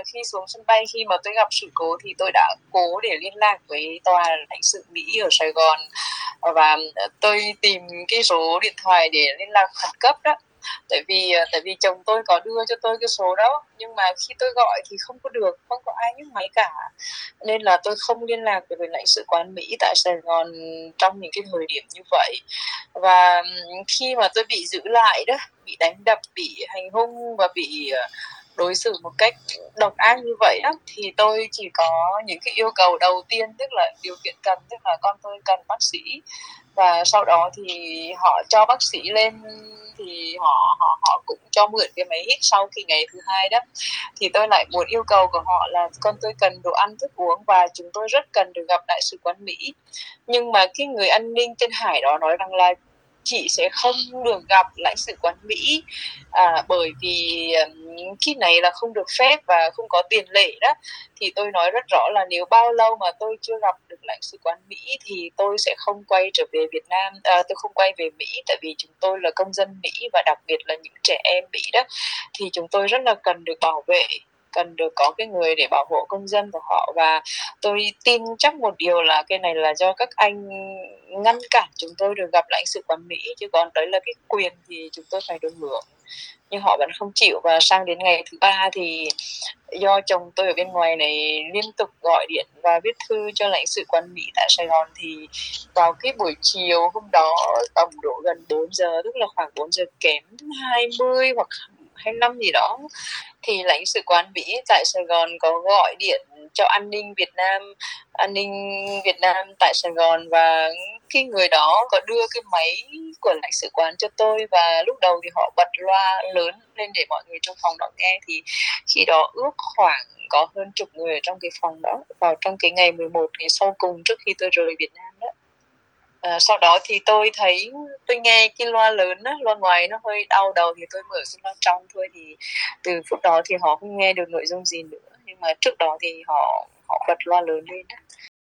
khi xuống sân bay, khi mà tôi gặp sự cố thì tôi đã cố để liên lạc với tòa lãnh sự Mỹ ở Sài Gòn, và tôi tìm cái số điện thoại để liên lạc khẩn cấp đó. Tại vì chồng tôi có đưa cho tôi cái số đó, nhưng mà khi tôi gọi thì không có được, không có ai nhấc máy cả, nên là tôi không liên lạc được với lãnh sự quán Mỹ tại Sài Gòn trong những cái thời điểm như vậy. Và khi mà tôi bị giữ lại đó, bị đánh đập, bị hành hung và bị đối xử một cách độc ác như vậy á, thì tôi chỉ có những cái yêu cầu đầu tiên, tức là điều kiện cần, tức là con tôi cần bác sĩ, và sau đó thì họ cho bác sĩ lên, thì họ cũng cho mượn cái máy hít. Sau khi ngày thứ hai đó thì tôi lại muốn yêu cầu của họ là con tôi cần đồ ăn thức uống và chúng tôi rất cần được gặp đại sứ quán Mỹ. Nhưng mà cái người an ninh trên hải đó nói rằng là chị sẽ không được gặp lãnh sự quán Mỹ, bởi vì cái này là không được phép và không có tiền lệ đó. Thì tôi nói rất rõ là nếu bao lâu mà tôi chưa gặp được lãnh sự quán Mỹ thì tôi sẽ không quay trở về Việt Nam, tôi không quay về Mỹ, tại vì chúng tôi là công dân Mỹ và đặc biệt là những trẻ em Mỹ đó, thì chúng tôi rất là cần được bảo vệ, cần được có cái người để bảo hộ công dân của họ. Và tôi tin chắc một điều là cái này là do các anh ngăn cản chúng tôi được gặp lãnh sự quán Mỹ, chứ còn đấy là cái quyền thì chúng tôi phải được hưởng, nhưng họ vẫn không chịu. Và sang đến ngày thứ ba thì do chồng tôi ở bên ngoài này liên tục gọi điện và viết thư cho lãnh sự quán Mỹ tại Sài Gòn, thì vào cái buổi chiều hôm đó tầm độ gần 4 giờ, tức là khoảng 4 giờ kém 20 hoặc 25 gì đó, thì lãnh sự quán Mỹ tại Sài Gòn có gọi điện cho an ninh Việt Nam tại Sài Gòn, và cái người đó có đưa cái máy của lãnh sự quán cho tôi, và lúc đầu thì họ bật loa lớn lên để mọi người trong phòng đó nghe. Thì khi đó ước khoảng có hơn chục người ở trong cái phòng đó, vào trong cái ngày 11, ngày sau cùng trước khi tôi rời Việt Nam đó. Sau đó thì tôi nghe cái loa lớn á, loa ngoài nó hơi đau đầu thì tôi mở cái loa trong thôi, thì từ phút đó thì họ không nghe được nội dung gì nữa, nhưng mà trước đó thì họ bật loa lớn lên đó.